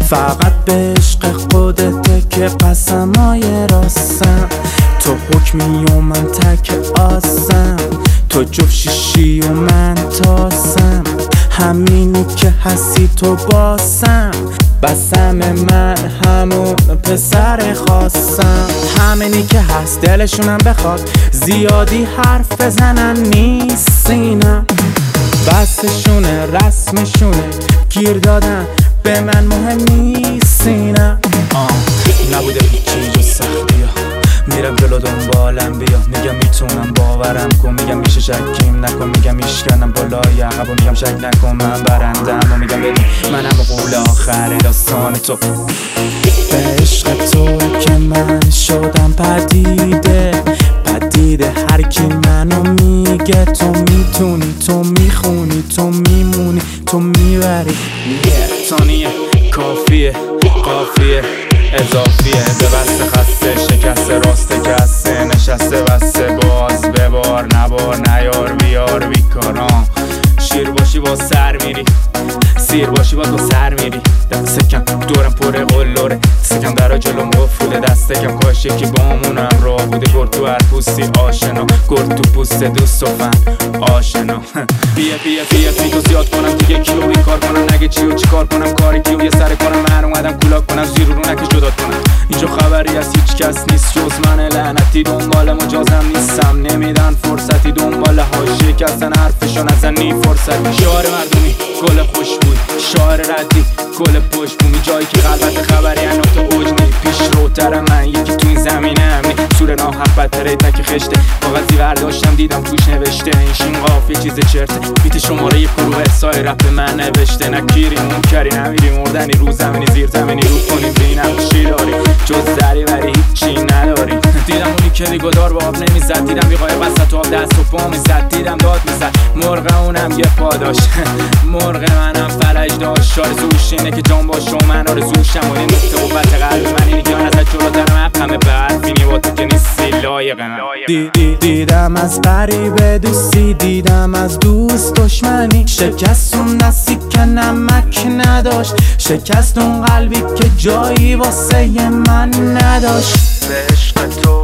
فقط به عشق خودته که قسمای راستم. تو حکمی و من تک آسم، تو جفت شیشی و من تاسم. همینی که هستی تو باسم، بسم من همون پسر خواستم. همینی که هست دلشونم بخواد زیادی حرف بزنن نیست سینم. بسشونه رسمشونه گیر دادن به من مهم نیست سینم. نبوده هیچی جز سختی ها، میرم جلو دنبالم بیا. میگم میتونم باورم کن، میگم میشه شکیم نکن، میگم میشکنم بالای عقب و میگم شک نکن من برندم و میگم ببین منم قول آخر داستان تو. به عشق تو که من شدم پدیده هر کی منو میگه تو میتونی، تو میخونی، تو میمونی، تو میبری. تانیه کافیه قافیه اضافیه، به بسته خسته شکسته راسته کسته نشسته بسته باز ببار نبار نیار بیار بیکاران. شیر باشی با سر میری، سیر باشی با سر میری. دست کم دورم پر قلوره، دست کم درا جلوم قفوله، دست کم کاش یکی بامونم را بوده. گرد تو هر پوستی آشنا، گرد تو پوست دوست و فن آشنا. بیا تو زیاد کنم دیگه کیو این کار کنم، نگه چی و چی کار کنم کاری کیو یه سر کنم. من اومدم کولاک کنم زیر رو نکش جدا کنم. اینجا خبری از هیچ کس نیست جز من لعنتی، دنبال مجازم نیستم نمیدن فرصتی، دنبال حاشیه کسن حرفشو نزنی فرصتی. شعار مردمی گل خوشبوی، شعار ردی گل پشتبومی، جایی که قلبت خبری انات اوج نی پیش روتر من یکی تو این زمینه امنی. سور ناحق بدتره تک خشته، کاغذی برداشتم دیدم توش نوشته این شین قاف یه چیز چرته. بیت شماره گروه سای رپ من نوشته، نکیری منکری نمیری مردنی رو زمینی زیر زمینی رو کنیم بینم چی داری جز دری ولی هیچی نداری. دیدم اونی که دیگودار با آب نمیزد، دیدم بیقای وسط آب دست و پا میزد، دیدم داد میزد مرغ اونم یه پا داشت مرغ منم فلج داشت. آرزوش اینه که جان باشه و من آرزوشم و این نقطه قوت قلب من اینی که ازت جلوترم اپمه برفینی با تو که نیستی لایق من. دیدم از غریبه دوستی، دیدم از دوست دشمنی، شکست اون دستی که نمک نداشت، شکست اون قلبی که جایی واسه من نداشت. به عشق تو